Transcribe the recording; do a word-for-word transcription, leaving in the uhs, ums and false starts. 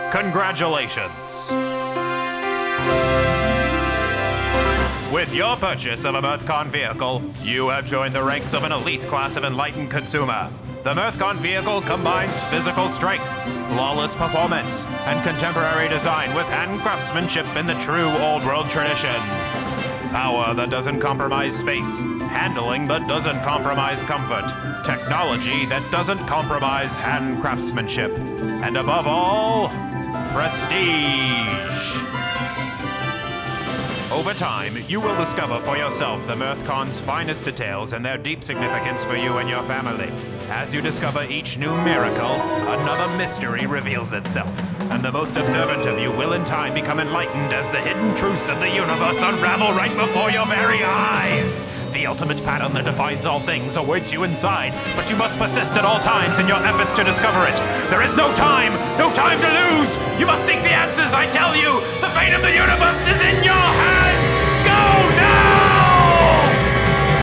Congratulations! With your purchase of a MearthCon vehicle, you have joined the ranks of an elite class of enlightened consumer. The MearthCon vehicle combines physical strength, flawless performance, and contemporary design with hand craftsmanship in the true old world tradition. Power that doesn't compromise space, handling that doesn't compromise comfort, technology that doesn't compromise hand craftsmanship, and above all, prestige. Over time, you will discover for yourself the MearthCon's finest details and their deep significance for you and your family. As you discover each new miracle, another mystery reveals itself, and the most observant of you will in time become enlightened as the hidden truths of the universe unravel right before your very eyes. The ultimate pattern that defines all things awaits you inside, but you must persist at all times in your efforts to discover it. There is no time, no time to lose! You must seek the answers, I tell you! The fate of the universe